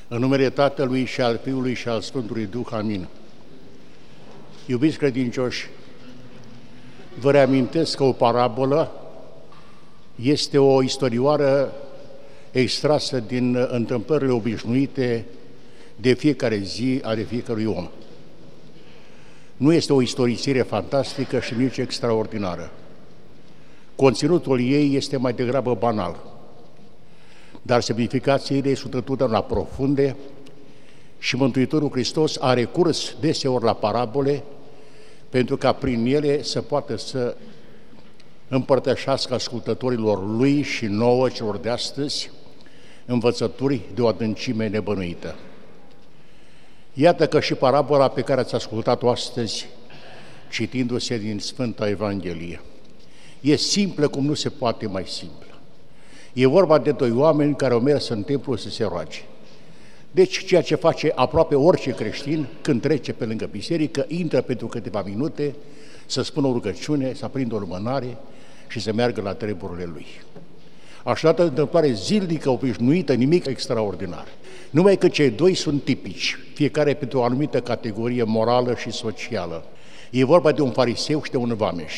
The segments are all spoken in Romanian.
În numele Tatălui și al Fiului și al Sfântului Duh, amin. Iubiți credincioși, vă reamintesc că o parabolă este o istorioară extrasă din întâmplările obișnuite de fiecare zi ale fiecărui om. Nu este o istorisire fantastică și nici extraordinară. Conținutul ei este mai degrabă banal, dar semnificațiile sunt întotdeauna profunde și Mântuitorul Hristos a recurs deseori la parabole pentru ca prin ele să poată să împărtășească ascultătorilor lui și nouă celor de astăzi învățături de o adâncime nebănuită. Iată că și parabola pe care ați ascultat-o astăzi, citindu-se din Sfânta Evanghelie, e simplă cum nu se poate mai simplă. E vorba de doi oameni care au mers în templu să se roage. Deci ceea ce face aproape orice creștin când trece pe lângă biserică, intră pentru câteva minute să spună o rugăciune, să aprindă o lumânare și să meargă la treburile lui. Așadar, întâmplare zilnică, obișnuită, nimic extraordinar. Numai că cei doi sunt tipici, fiecare pentru o anumită categorie morală și socială. E vorba de un fariseu și de un vameș.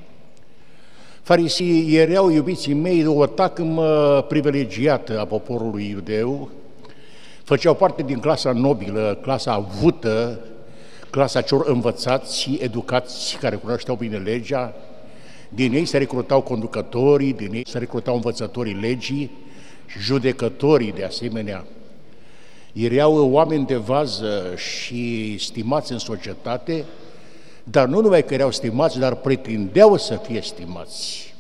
Farisii erau, iubiții mei, o tacmă privilegiată a poporului iudeu, făceau parte din clasa nobilă, clasa avută, clasa celor învățați, educați, care cunoșteau bine legea. Din ei se recrutau conducătorii, din ei se recrutau învățătorii legii, judecătorii de asemenea. Erau oameni de vază și stimați în societate, dar nu numai că erau stimați, dar pretindeau să fie stimați.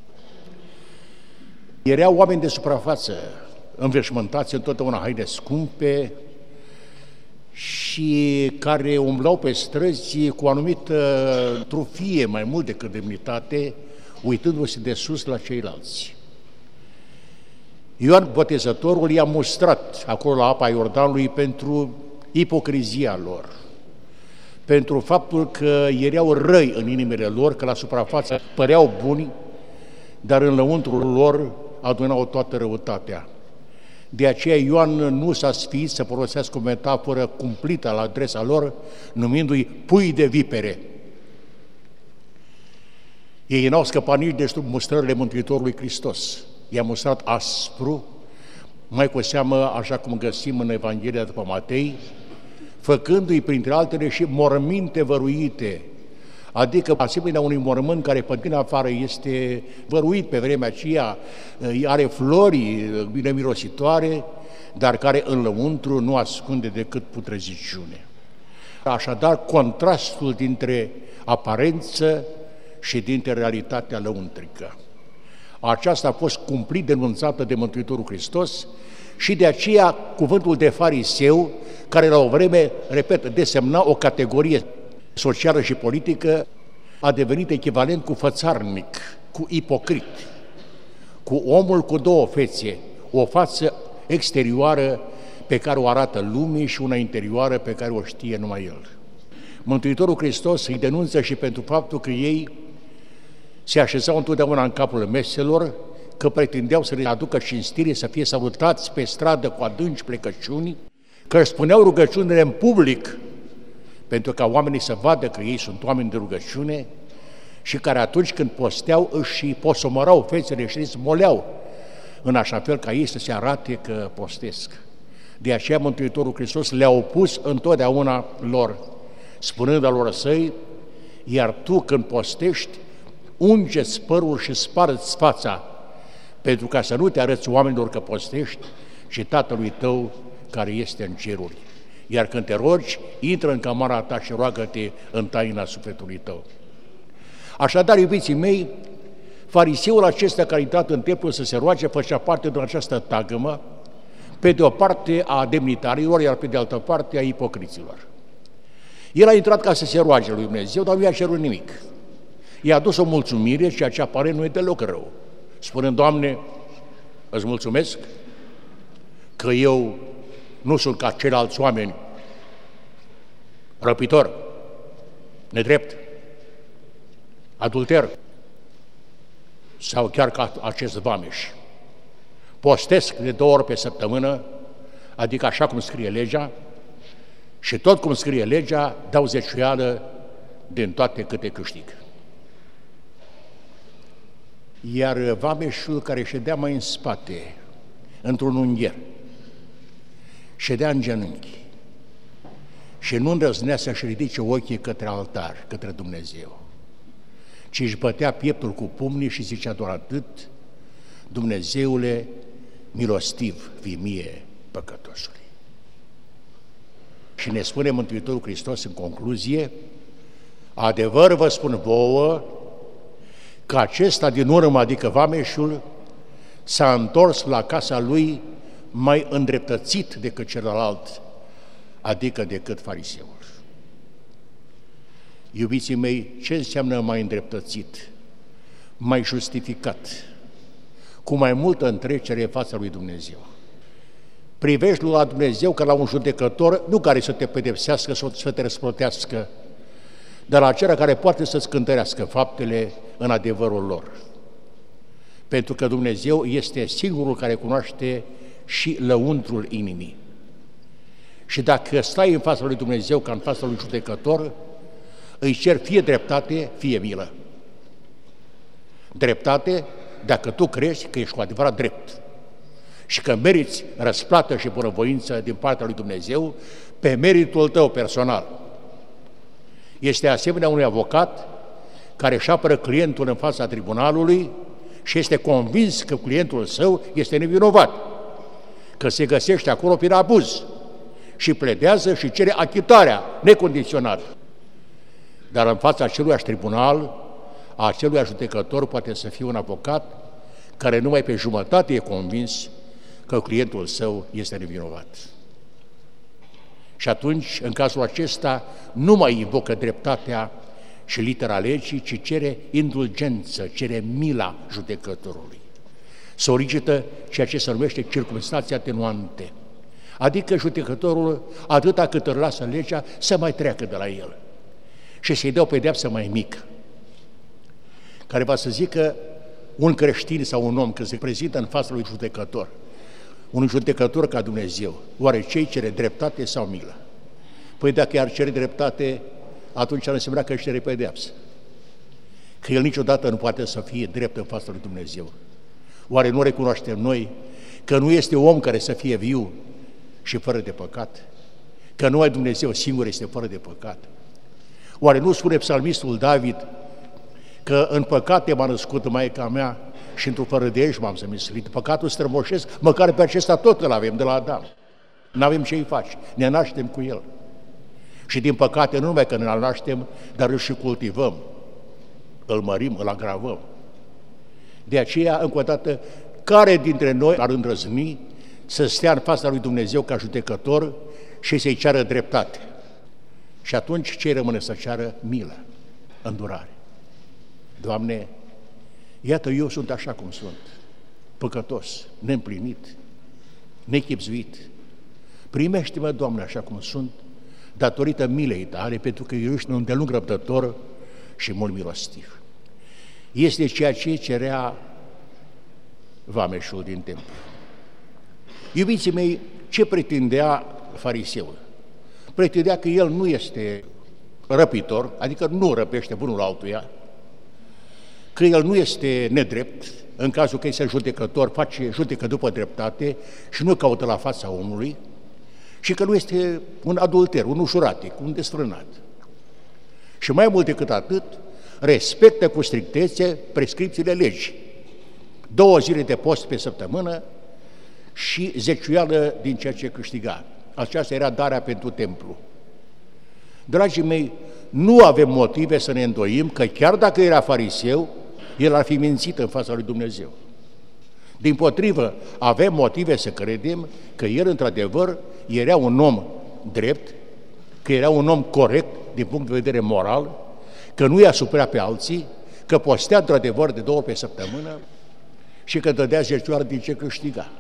Erau oameni de suprafață, înveșmântați întotdeauna haine scumpe și care umblau pe străzi cu o anumită trufie mai mult decât demnitate, uitându-se de sus la ceilalți. Ioan Botezătorul i-a mustrat acolo la apa Iordanului pentru ipocrizia lor, pentru faptul că erau răi în inimile lor, că la suprafață păreau buni, dar în lăuntrul lor adunau toată răutatea. De aceea Ioan nu s-a sfiit să folosească o metaforă cumplită la adresa lor, numindu-i pui de vipere. Ei n-au scăpat nici de sub mustrările Mântuitorului Hristos. I-a mustrat aspru, mai cu seamă, așa cum găsim în Evanghelia după Matei, făcându-i printre altele și morminte văruite, adică asemenea unui mormânt care pe din afară este văruit pe vremea aceea, are flori bine mirositoare, dar care în lăuntru nu ascunde decât putreziciune. Așadar, contrastul dintre aparență și dintre realitatea lăuntrică. Aceasta a fost cumplit denunțată de Mântuitorul Hristos și de aceea cuvântul de fariseu, care la o vreme, repet, desemna o categorie socială și politică, a devenit echivalent cu fățarnic, cu ipocrit, cu omul cu două fețe, o față exterioară pe care o arată lumii și una interioară pe care o știe numai el. Mântuitorul Hristos îi denunță și pentru faptul că ei se așezau întotdeauna în capul meselor, că pretindeau să le aducă cinstire, să fie salutați pe stradă cu adânci plecăciuni, că își spuneau rugăciunile în public, pentru ca oamenii să vadă că ei sunt oameni de rugăciune și care atunci când posteau își posomărau fețele și își smoleau, în așa fel ca ei să se arate că postesc. De aceea Mântuitorul Hristos le-a opus întotdeauna lor, spunând alor săi, iar tu când postești, unge-ți părul și spară-ți fața, pentru ca să nu te arăți oamenilor că postești, și Tatălui tău care este în ceruri. Iar când te rogi, intră în camara ta și roagă-te în taina sufletului tău. Așadar, iubiții mei, fariseul acesta care a intrat în templu să se roage făcea parte din această tagmă, pe de o parte a demnitarilor, iar pe de altă parte a ipocriților. El a intrat ca să se roage lui Dumnezeu, dar nu i-a cerut nimic. I-a adus o mulțumire, ceea ce apare nu e deloc rău, spunând, Doamne, îți mulțumesc că eu nu sunt ca ceilalți oameni, răpitor, nedrept, adulter, sau chiar ca acest vameș. Postesc de 2 ori pe săptămână, adică așa cum scrie legea, și tot cum scrie legea, dau zeciuială din toate câte câștig. Iar vameșul care ședea mai în spate, într-un ungher, ședea în genunchi și nu îndrăznea să-și ridice ochii către altar, către Dumnezeu, ci își bătea pieptul cu pumnii și zicea doar atât: Dumnezeule, milostiv fii mie păcătosului. Și ne spune Mântuitorul Hristos în concluzie: adevăr vă spun vouă că acesta din urmă, adică vameșul, s-a întors la casa lui mai îndreptățit decât celălalt, adică decât fariseul. Iubiții mei, ce înseamnă mai îndreptățit? Mai justificat, cu mai multă întrecere în fața lui Dumnezeu. Privești la Dumnezeu ca la un judecător, nu care să te pedepsească sau să te răsplătească, dar acela care poate să-ți cântărească faptele în adevărul lor. Pentru că Dumnezeu este singurul care cunoaște și lăuntrul inimii. Și dacă stai în fața lui Dumnezeu ca în fața lui judecător, îi cer fie dreptate, fie milă. Dreptate dacă tu crezi că ești cu adevărat drept și că meriți răsplată și bunăvoință din partea lui Dumnezeu pe meritul tău personal. Este asemenea unui avocat care își apără clientul în fața tribunalului și este convins că clientul său este nevinovat, că se găsește acolo prin abuz și pledează și cere achitarea necondiționată. Dar în fața aceluiași tribunal, a acelui judecător poate să fie un avocat care numai pe jumătate e convins că clientul său este nevinovat. Și atunci, în cazul acesta, nu mai invocă dreptatea și litera legii, ci cere indulgență, cere mila judecătorului. Solicită ceea ce se numește circumstanțe atenuante, adică judecătorul, atâta cât îl lasă legea, să mai treacă de la el și să-i dea o pedeapsă mai mică, care va să zică un creștin sau un om când se prezintă în fața lui judecător, un judecător ca Dumnezeu, oare ce-i cere, dreptate sau milă? Păi dacă i-ar cere dreptate, atunci ar însemna că își cere pedeapsă, că el niciodată nu poate să fie drept în fața lui Dumnezeu. Oare nu recunoaștem noi că nu este om care să fie viu și fără de păcat? Că numai Dumnezeu singur este fără de păcat? Oare nu spune psalmistul David că în păcate m-a născut Maica mea și într-o fără de ești m-am zămislit? Păcatul strămoșesc, măcar pe acesta tot îl avem de la Adam. N-avem ce-i face, ne naștem cu el. Și din păcate nu numai că ne naștem, dar îl și cultivăm, îl mărim, îl agravăm. De aceea, încă o dată, care dintre noi ar îndrăzni să stea în fața lui Dumnezeu ca judecător și să-i ceară dreptate? Și atunci ce rămâne? Să ceară milă, îndurare. Doamne, iată, eu sunt așa cum sunt, păcătos, neîmplinit, nechibzuit. Primește-mă, Doamne, așa cum sunt, datorită milei Tale, pentru că eu ești un îndelung răbdător și mult milostiv. Este ceea ce cerea vameșul din templu. Iubiții mei, ce pretindea fariseul? Pretindea că el nu este răpitor, adică nu răpește bunul altuia, că el nu este nedrept, în cazul că este judecător, judecă după dreptate și nu caută la fața omului, și că nu este un adulter, un ușuratic, un desfrânat. Și mai mult decât atât, respectă cu strictețe prescripțiile legii. 2 zile de post pe săptămână și zeciuială din ceea ce câștiga. Aceasta era darea pentru templu. Dragii mei, nu avem motive să ne îndoim că chiar dacă era fariseu, el ar fi mințit în fața lui Dumnezeu. Dimpotrivă, avem motive să credem că el, într-adevăr, era un om drept, că era un om corect din punct de vedere moral, că nu i-a supărea pe alții, că postea, într-adevăr, de 2 ori pe săptămână și că dădea zeciuială din ce câștiga.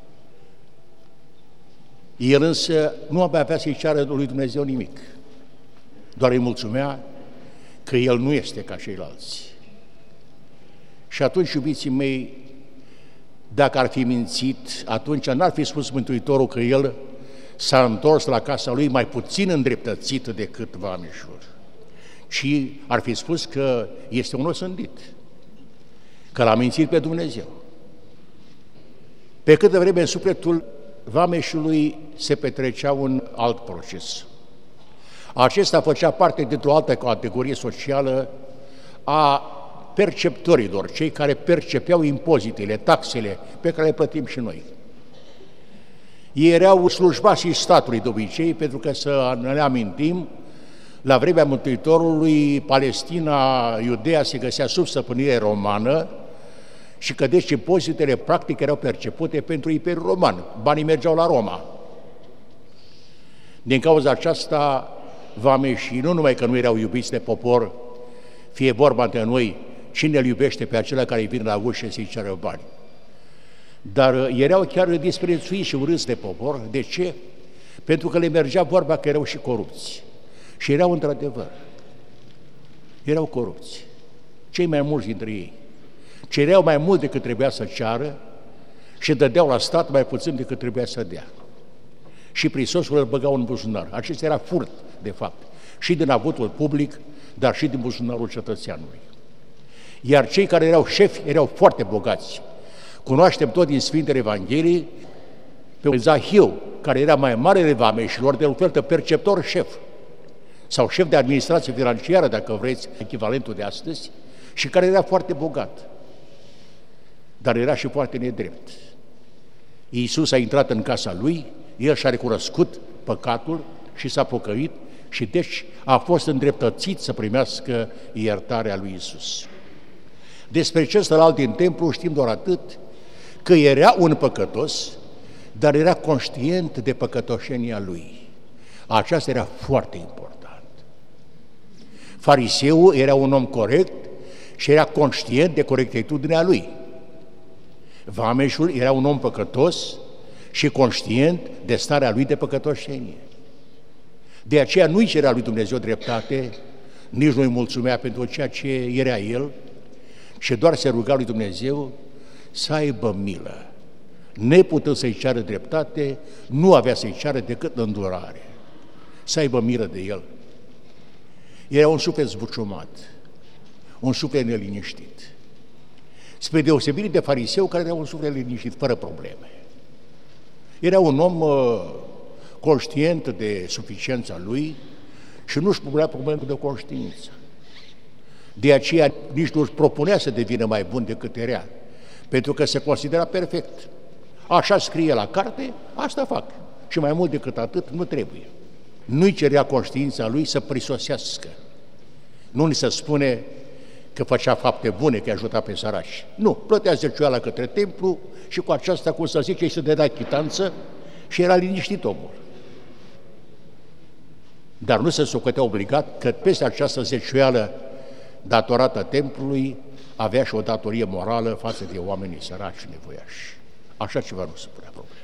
El însă nu avea să-i ceară lui Dumnezeu nimic, doar îi mulțumea că el nu este ca ceilalți. Și atunci, iubiții mei, dacă ar fi mințit, atunci n-ar fi spus Mântuitorul că el s-a întors la casa lui mai puțin îndreptățit decât vameșul, ci ar fi spus că este un osândit, că l-a mințit pe Dumnezeu. Pe câtă vreme în sufletul vameșului se petrecea un alt proces. Acesta făcea parte dintr-o altă categorie socială a perceptorilor, cei care percepeau impozitele, taxele pe care le plătim și noi. Ei erau slujbașii statului de obicei, pentru că să ne amintim, la vremea Mântuitorului, Palestina, Iudeea se găsea sub stăpânire romană și că deci impozitele practic erau percepute pentru Imperiul Roman. Banii mergeau la Roma. Din cauza aceasta, vameșii nu numai că nu erau iubiți de popor, fie vorba între noi, cine îl iubește pe acela care îi vine la ușă să-i ceră bani, dar erau chiar disprețuiți și urâți de popor. De ce? Pentru că le mergea vorba că erau și corupți. Și erau într-adevăr. Erau corupți. Cei mai mulți dintre ei. Cereau mai mult decât trebuia să ceară și dădeau la stat mai puțin decât trebuia să dea. Și prisosul îl băgau în buzunar. Acesta era furt, de fapt, și din avutul public, dar și din buzunarul cetățeanului. Iar cei care erau șefi erau foarte bogați. Cunoaștem tot din Sfintele Evangheliei pe Zahiu, care era mai mare de vameșilor, de un fel de perceptor șef, sau șef de administrație financiară, dacă vreți, echivalentul de astăzi, și care era foarte bogat, dar era și foarte nedrept. Iisus a intrat în casa lui, el și-a recunoscut păcatul și s-a pocăit și deci a fost îndreptățit să primească iertarea lui Iisus. Despre celălalt din templu știm doar atât, că era un păcătos, dar era conștient de păcătoșenia lui. Aceasta era foarte important. Fariseul era un om corect și era conștient de corectitudinea lui. Vameșul era un om păcătos și conștient de starea lui de păcătoșenie. De aceea nu-i cerea lui Dumnezeu dreptate, nici nu-i mulțumea pentru ceea ce era el, și doar se ruga lui Dumnezeu să aibă milă. Neputând să-i ceară dreptate, nu avea să-i ceară decât îndurare. Să aibă milă de el. Era un suflet zbuciumat, un suflet neliniștit. Spre deosebire de fariseu, care era un suflet liniștit, fără probleme. Era un om conștient de suficiența lui și nu-și punea probleme de conștiință. De aceea nici nu-și propunea să devină mai bun decât era, pentru că se considera perfect. Așa scrie la carte, asta fac. Și mai mult decât atât nu trebuie. Nu-i cerea conștiința lui să prisosească. Nu ni se spune că făcea fapte bune, că ajuta pe sărași. Nu, plătea zecioala către templu și cu aceasta, cum să zice, îi se dădea chitanță și era liniștit omul. Dar nu se socotea obligat că peste această zecioală datorată templului avea și o datorie morală față de oamenii săraci și nevoiași. Așa ceva nu se punea problema.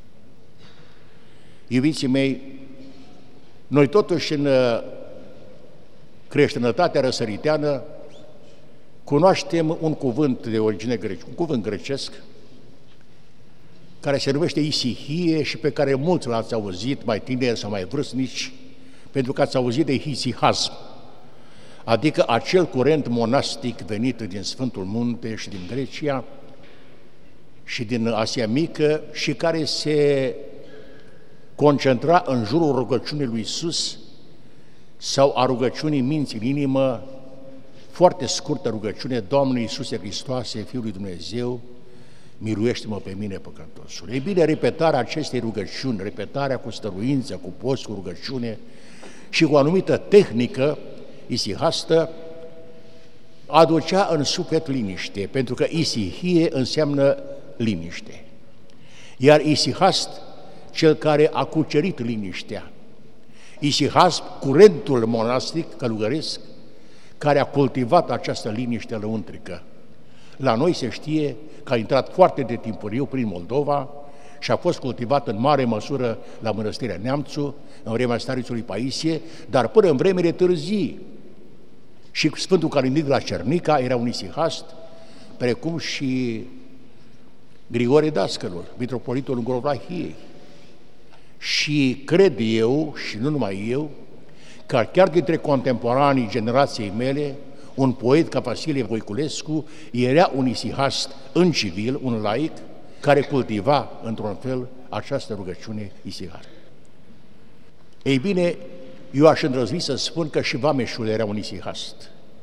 Iubiții mei, noi totuși în creștinătatea răsăriteană cunoaștem un cuvânt de origine grecească, un cuvânt grecesc, care se numește isihie și pe care mulți l-ați auzit, mai tineri sau mai vârstnici, pentru că ați auzit de isihasm, adică acel curent monastic venit din Sfântul Munte și din Grecia și din Asia Mică și care se concentra în jurul rugăciunii lui Iisus sau a rugăciunii minții în inimă, foarte scurtă rugăciune: Doamne Iisuse Hristoase, Fiul lui Dumnezeu, miluiește-mă pe mine păcătosul. Ei bine, repetarea acestei rugăciuni, repetarea cu stăruință, cu post, cu rugăciune și cu o anumită tehnică isihastă, aducea în suflet liniște, pentru că isihie înseamnă liniște. Iar isihast, cel care a cucerit liniștea. Isihast, curentul monastic călugăresc, care a cultivat această liniște lăuntrică. La noi se știe că a intrat foarte de timpuriu prin Moldova și a fost cultivat în mare măsură la Mănăstirea Neamțu, în vremea Starețului Paisie, dar până în vremele târzii. Și Sfântul Calinic la Cernica era un isihast, precum și Grigore Dascălul, mitropolitul Îngorovlahiei. Și cred eu, și nu numai eu, că chiar dintre contemporanii generației mele, un poet ca Vasilie Voiculescu era un isihast în civil, un laic, care cultiva, într-un fel, această rugăciune isihară. Ei bine, eu aș îndrăzni să spun că și vameșul era un isihast.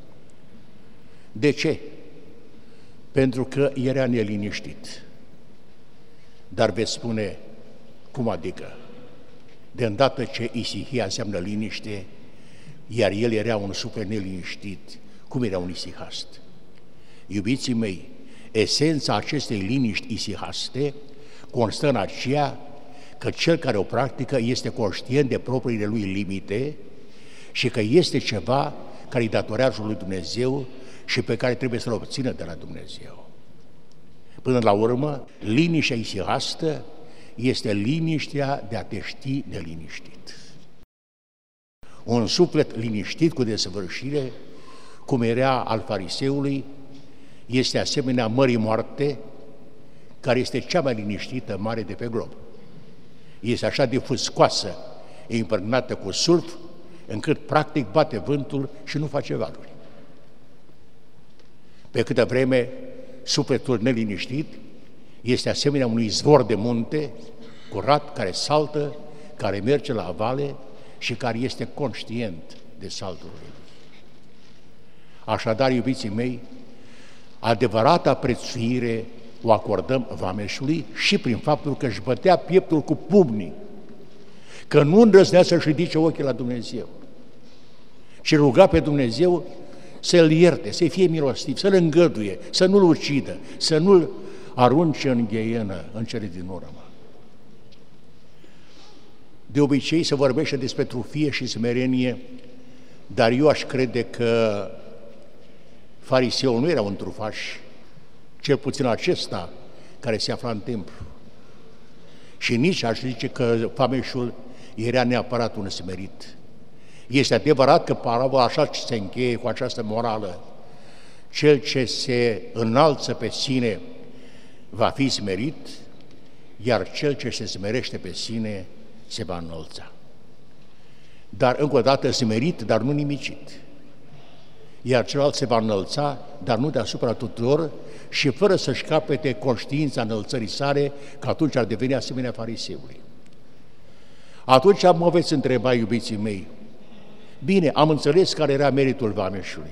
De ce? Pentru că era neliniștit. Dar veți spune, cum adică? De îndată ce isihia înseamnă liniște, iar el era un suflet neliniștit, cum era un isihast? Iubiții mei, esența acestei liniști isihaste constă în aceea că cel care o practică este conștient de propriile lui limite și că este ceva care îi datorează lui Dumnezeu și pe care trebuie să-l obțină de la Dumnezeu. Până la urmă, liniștea isihastă este liniștea de a te ști neliniștit. Un suflet liniștit cu desăvârșire, cum era al fariseului, este asemenea Mării Moarte, care este cea mai liniștită mare de pe glob. Este așa de fuscoasă, impregnată cu sulf, încât practic bate vântul și nu face valuri. Pe câtă vreme, sufletul neliniștit este asemenea unui izvor de munte, curat, care saltă, care merge la vale și care este conștient de saltul lui. Așadar, iubiții mei, adevărata prețuire o acordăm vameșului și prin faptul că își bătea pieptul cu pumnii, că nu îndrăznea să-și ridice ochii la Dumnezeu, ci ruga pe Dumnezeu să-l ierte, să-i fie milostiv, să-l îngăduie, să nu-l ucidă, să nu-l arunce în gheienă, în cele din urmă. De obicei se vorbește despre trufie și smerenie, dar eu aș crede că fariseul nu era un trufaș, cel puțin acesta care se afla în templu. Și nici aș zice că vameșul era neapărat un smerit. Este adevărat că parabola așa se încheie cu această morală. Cel ce se înalță pe sine va fi smerit, iar cel ce se smerește pe sine se va înălța. Dar încă o dată smerit, dar nu nimicit. Iar celălalt se va înălța, dar nu deasupra tuturor și fără să-și capete conștiința înălțării sale, că atunci ar deveni asemenea fariseului. Atunci mă veți întreba, iubiții mei, bine, am înțeles care era meritul vameșului.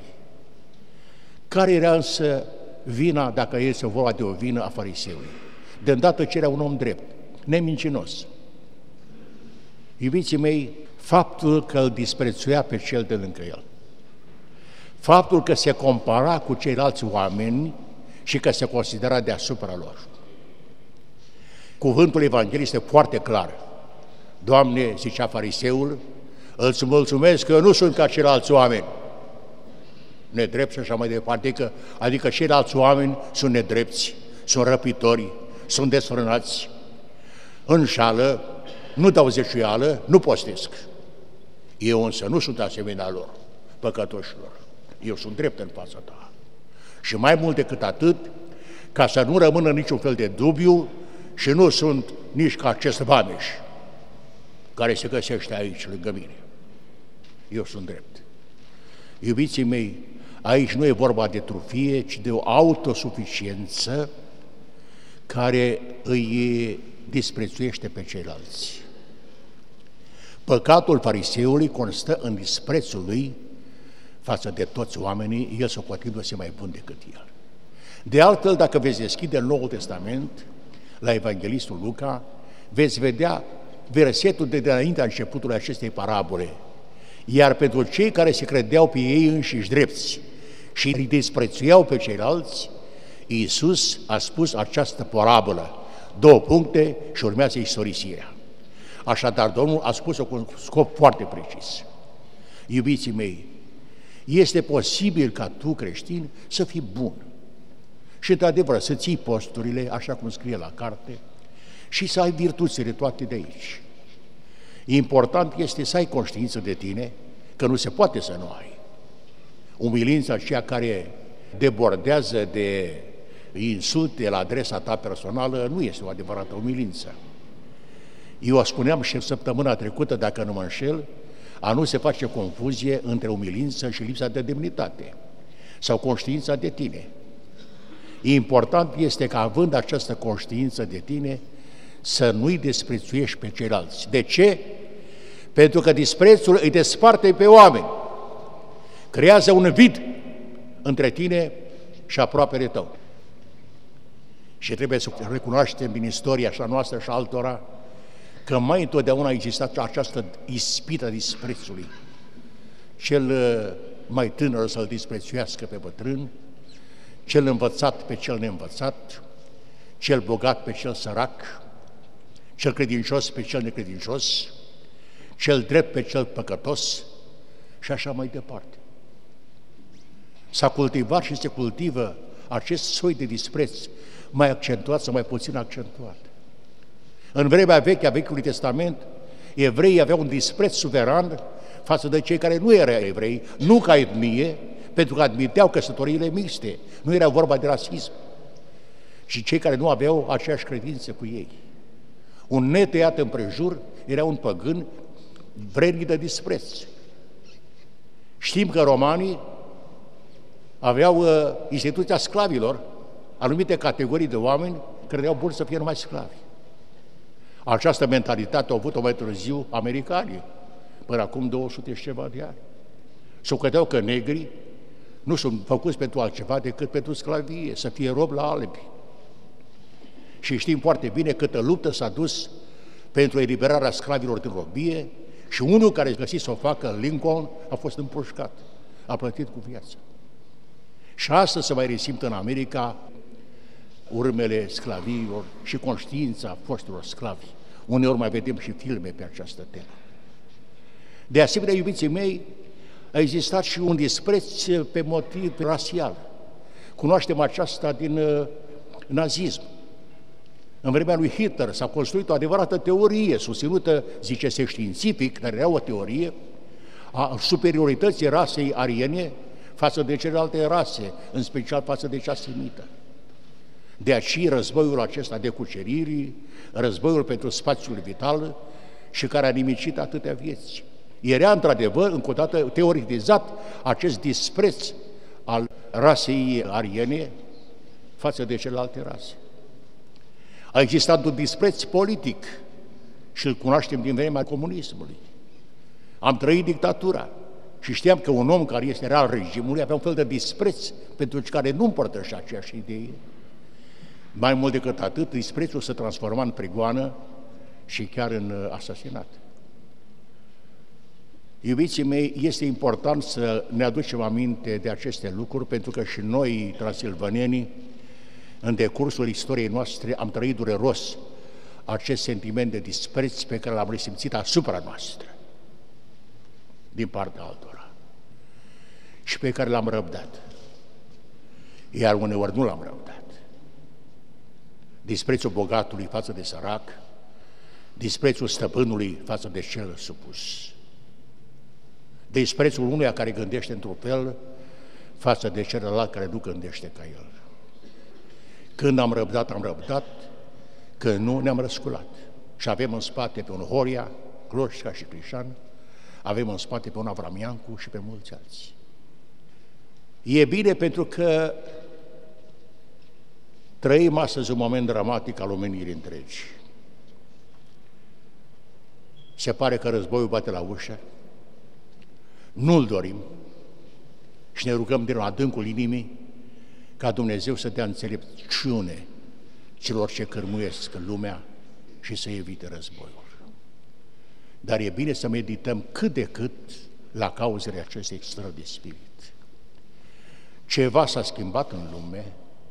Care era însă vina, dacă este vorba de o vină, a fariseului? De îndată ce era un om drept, nemincinos. Iubiții mei, faptul că îl disprețuia pe cel de lângă el, faptul că se compara cu ceilalți oameni și că se considera deasupra lor. Cuvântul Evangheliei este foarte clar. Doamne, zicea fariseul, îți mulțumesc că nu sunt ca ceilalți oameni. Nedrept și așa mai departe, adică ceilalți oameni sunt nedrepți, sunt răpitori, sunt desfrânați, înșală, nu dau zeciuială, nu postesc. Eu însă nu sunt asemenea lor, păcătoșilor. Eu sunt drept în fața ta. Și mai mult decât atât, ca să nu rămână niciun fel de dubiu, și nu sunt nici ca acest vameș care se găsește aici lângă mine. Eu sunt drept. Iubiții mei, aici nu e vorba de trufie, ci de o autosuficiență care îi disprețuiește pe ceilalți. Păcatul fariseului constă în disprețul lui față de toți oamenii, el socotindu-se mai bun decât el. De altfel, dacă veți deschide Noul Testament, la Evanghelistul Luca, veți vedea versetul de dinaintea începutului acestei parabole. Iar pentru cei care se credeau pe ei înșiși drepți și îi disprețuiau pe ceilalți, Iisus a spus această parabolă, 2 puncte și urmează istorisirea. Așadar, Domnul a spus-o cu un scop foarte precis. Iubiții mei, este posibil ca tu, creștin, să fii bun și, într-adevăr, să ții posturile, așa cum scrie la carte, și să ai virtuțile toate de aici. Important este să ai conștiință de tine, că nu se poate să nu ai. Umilința aceea care debordează de insulte la adresa ta personală nu este o adevărată umilință. Eu spuneam și săptămâna trecută, dacă nu mă înșel, a nu se face confuzie între umilință și lipsa de demnitate sau conștiința de tine. Important este că, având această conștiință de tine, să nu-i desprețuiești pe ceilalți. De ce? Pentru că disprețul îi desparte pe oameni, creează un vid între tine și aproapele tău. Și trebuie să recunoaștem din istoria așa noastră și altora că mai întotdeauna a existat această ispită disprețului. Cel mai tânăr să-l disprețuiască pe bătrân, cel învățat pe cel neînvățat, cel bogat pe cel sărac, cel credincios pe cel necredincios, cel drept pe cel păcătos și așa mai departe. S-a cultivat și se cultivă acest soi de dispreț, mai accentuat sau mai puțin accentuat. În vremea veche a Vechiului Testament, evreii aveau un dispreț suveran față de cei care nu erau evrei, nu ca etnie, pentru că admiteau căsătoriile mixte, nu era vorba de rasism, și cei care nu aveau aceeași credință cu ei. Un netăiat împrejur era un păgân vrednic de dispreț. Știm că romanii aveau instituția sclavilor, anumite categorii de oameni credeau buni să fie numai sclavi. Această mentalitate au avut-o mai târziu americanii, până acum 200 și ceva de ani. Socoteau că negrii nu sunt făcuți pentru altceva decât pentru sclavie, să fie rob la albi. Și știm foarte bine câtă luptă s-a dus pentru eliberarea sclavilor din robie și unul care găsit să o facă, Lincoln, a fost împușcat, a plătit cu viața. Și astăzi se mai resimtă în America urmele sclaviilor și conștiința foștilor sclavi. Uneori mai vedem și filme pe această temă. De asemenea, iubiții mei, a existat și un dispreț pe motiv rasial. Cunoaștem aceasta din nazism. În vremea lui Hitler s-a construit o adevărată teorie susținută, zice-se științific, dar era o teorie a superiorității rasei ariene față de celelalte rase, în special față de cea semită. De aceea războiul acesta de cuceriri, războiul pentru spațiul vital și care a nimicit atâtea vieți. Era într-adevăr, încă o dată, teoretizat acest dispreț al rasei ariene față de celelalte rase. A existat un dispreț politic și îl cunoaștem din vremea comunismului. Am trăit dictatura și știam că un om care este real regimului avea un fel de dispreț pentru cei care nu împărtășea aceeași idee. Mai mult decât atât, disprețul se transforma în prigoană și chiar în asasinat. Iubiții mei, este important să ne aducem aminte de aceste lucruri, pentru că și noi, transilvanenii, în decursul istoriei noastre, am trăit dureros acest sentiment de dispreț pe care l-am resimțit asupra noastră, din partea altora, și pe care l-am răbdat, iar uneori nu l-am răbdat. Disprețul bogatului față de sărac, disprețul stăpânului față de cel supus, disprețul unuia care gândește într-un fel față de celălalt care nu gândește ca el. Când am răbdat, când nu, ne-am răsculat. Și avem în spate pe un Horia, Cloșca și Crișan, avem în spate pe un Avramiancu și pe mulți alții. E bine pentru că trăim astăzi un moment dramatic al omenirii întregi. Se pare că războiul bate la ușă, nu-l dorim și ne rugăm din adâncul inimii ca Dumnezeu să dea înțelepciune celor ce cărmuiesc în lumea și să evite războiul. Dar e bine să medităm cât de cât la cauzele acestei stări de spirit. Ceva s-a schimbat în lume,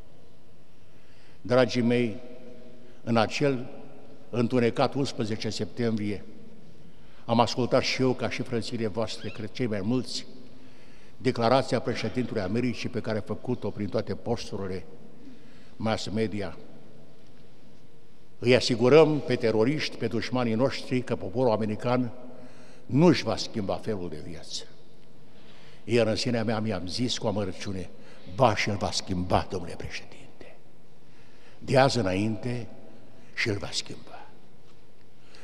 dragii mei, în acel întunecat 11 septembrie, am ascultat și eu, ca și frățile voastre, cred cei mai mulți, declarația președintelui Americii pe care a făcut-o prin toate posturile mass media. Îi asigurăm pe teroriști, pe dușmanii noștri, că poporul american nu își va schimba felul de viață. Iar în sinea mea mi-am zis cu amărăciune, ba, și îl va schimba, domnule președinte. De azi înainte și îl va schimba.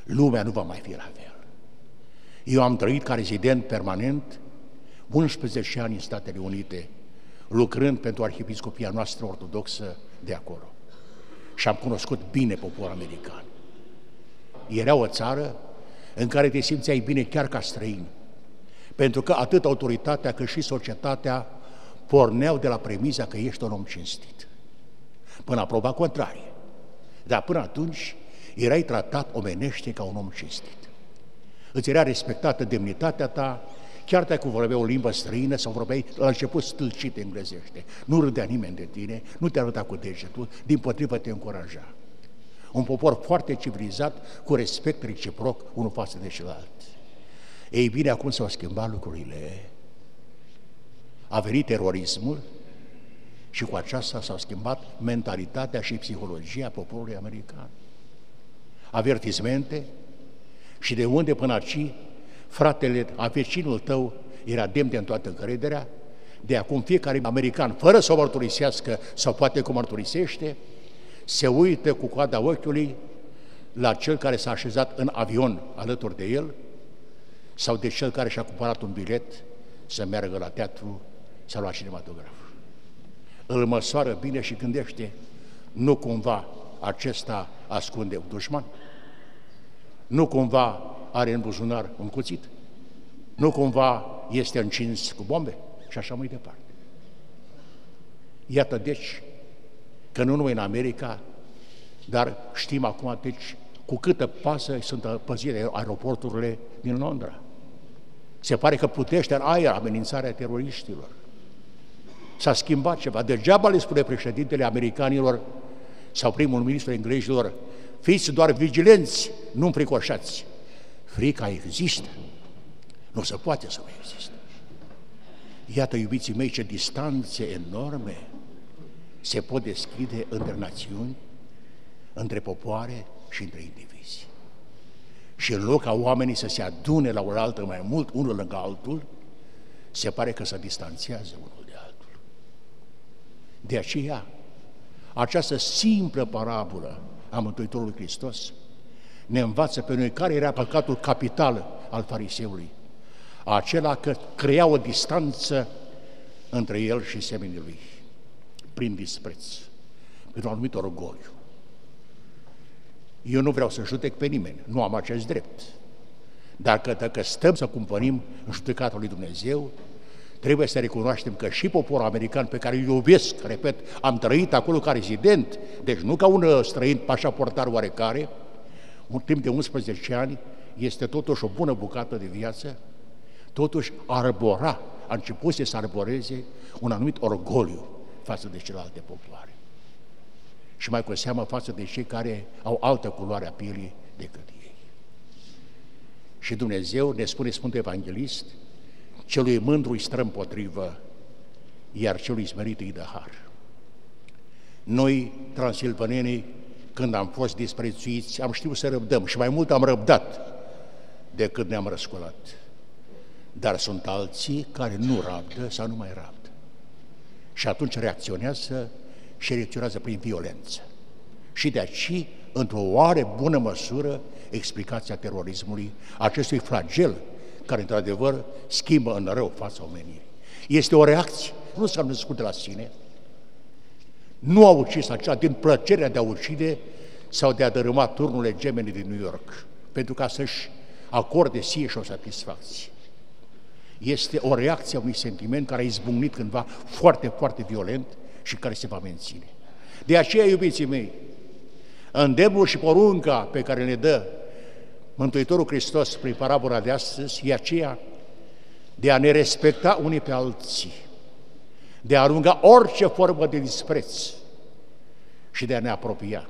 Lumea nu va mai fi la fel. Eu am trăit ca rezident permanent 11 ani în Statele Unite, lucrând pentru arhiepiscopia noastră ortodoxă de acolo. Și am cunoscut bine poporul american. Era o țară în care te simțeai bine chiar ca străin, pentru că atât autoritatea cât și societatea porneau de la premiza că ești un om cinstit, până la proba contrarie. Dar până atunci erai tratat omenește ca un om cinstit. Îți era respectată demnitatea ta, chiar dacă vorbeai o limbă străină sau vorbeai la început stâlcit englezește. Nu râdea nimeni de tine, nu te arăta cu degetul, dimpotrivă te încuraja. Un popor foarte civilizat, cu respect reciproc unul față de celălalt. Ei bine, acum s-au schimbat lucrurile. A venit terorismul și cu aceasta s-au schimbat mentalitatea și psihologia poporului american. Avertismente și de unde până aici fratele, a vecinul tău era demn de în toată încrederea, de acum fiecare american, fără să o mărturisească sau poate că o mărturisește, se uită cu coada ochiului la cel care s-a așezat în avion alături de el sau de cel care și-a cumpărat un bilet să meargă la teatru sau la cinematograf. Îl măsoară bine și gândește, nu cumva acesta ascunde un dușman? Nu cumva are în buzunar un cuțit? Nu cumva este încins cu bombe? Și așa mai departe. Iată deci că nu numai în America, dar știm acum deci cu câtă pasă sunt păzite aeroporturile din Londra. Se pare că plutește în aer amenințarea teroriștilor. S-a schimbat ceva. Degeaba le spune președintele americanilor sau primul ministru englezilor, fiți doar vigilenți, nu înfricoșați. Frica există. Nu se poate să nu existe. Iată, iubiții mei, ce distanțe enorme se pot deschide între națiuni, între popoare și între indivizi. Și în loc ca oamenii să se adune la oaltă mai mult, unul lângă altul, se pare că se distanțează unul de altul. De aceea, această simplă parabolă a Mântuitorului Hristos ne învață pe noi care era păcatul capital al fariseului, acela că crea o distanță între el și semenii lui, prin dispreț, prin un anumit orgoliu. Eu nu vreau să judec pe nimeni, nu am acest drept, dar că dacă stăm să cumpănim în judecata lui Dumnezeu, trebuie să recunoaștem că și poporul american pe care îl iubesc, repet, am trăit acolo ca rezident, deci nu ca un străin pașaportar oarecare, un timp de 11 ani, este totuși o bună bucată de viață, totuși a început să arboreze un anumit orgoliu față de celelalte popoare. Și mai cu seamă față de cei care au altă culoare a pielii decât ei. Și Dumnezeu ne spune Sfântul Evanghelist, celui mândru îi stă împotrivă, iar celui smerit îi dă har. Noi, transilvanenii, când am fost disprețuiți, am știut să răbdăm și mai mult am răbdat decât ne-am răsculat. Dar sunt alții care nu rabdă sau nu mai rabdă. Și atunci reacționează și reacționează prin violență. Și de aici, într-o oare bună măsură, explicația terorismului, acestui flagel care, într-adevăr, schimbă în rău fața omenirii. Este o reacție, nu s-a născut de la sine, nu a ucis acela din plăcerea de a ucide sau de a dărâma turnurile gemenii din New York, pentru ca să-și acorde sie și o satisfacție. Este o reacție a unui sentiment care a izbucnit cândva foarte, foarte violent și care se va menține. De aceea, iubiții mei, îndemnul și porunca pe care ne dă Mântuitorul Hristos prin parabola de astăzi e aceea de a ne respecta unii pe alții, de a arunca orice formă de dispreț și de a ne apropia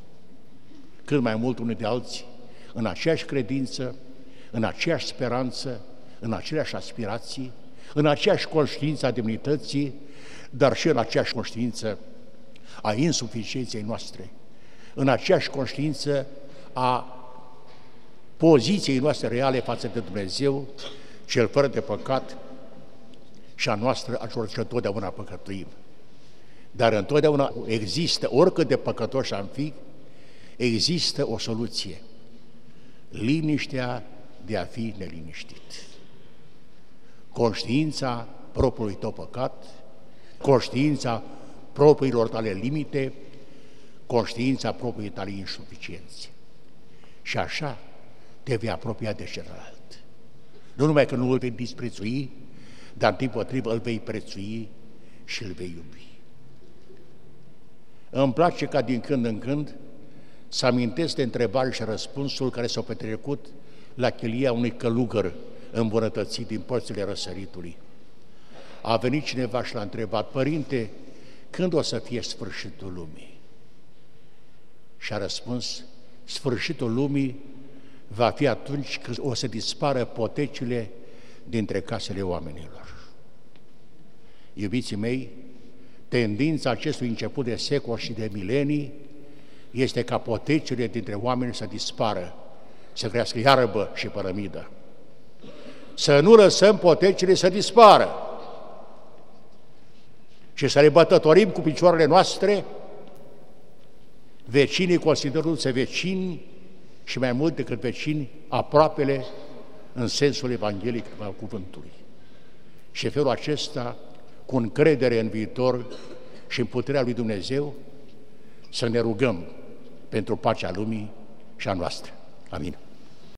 cât mai mult unii de alții în aceeași credință, în aceeași speranță, în aceleași aspirații, în aceeași conștiință a demnității, dar și în aceeași conștiință a insuficienței noastre, în aceeași conștiință a poziției noastre reale față de Dumnezeu, cel fără de păcat, și a noastră, a celor ce întotdeauna păcătuim. Dar întotdeauna există, oricât de păcătoși am fi, există o soluție. liniștea de a fi neliniștit. Conștiința propriului tău păcat, conștiința propriilor tale limite, conștiința propriei tale insuficiențe. Și așa te vei apropia de celălalt. Nu numai că nu îl vei disprețui, dar dimpotrivă îl vei prețui și îl vei iubi. Îmi place ca din când în când să amintesc de întrebare și răspunsul care s-au petrecut la chilia unui călugăr îmbunătățit din părțile răsăritului. A venit cineva și l-a întrebat: Părinte, când o să fie sfârșitul lumii? Și a răspuns: sfârșitul lumii va fi atunci când o să dispară potecile dintre casele oamenilor. Iubiții mei, tendința acestui început de secol și de milenii este ca potecile dintre oameni să dispară, să crească iarbă și părămidă. Să nu lăsăm potecile să dispară și să le bătătorim cu picioarele noastre, vecinii considerându-se vecini și mai mult decât vecini, aproapele în sensul evanghelic al cuvântului. Și felul acesta, cu încredere în viitor și în puterea lui Dumnezeu, să ne rugăm pentru pacea lumii și a noastră. Amin.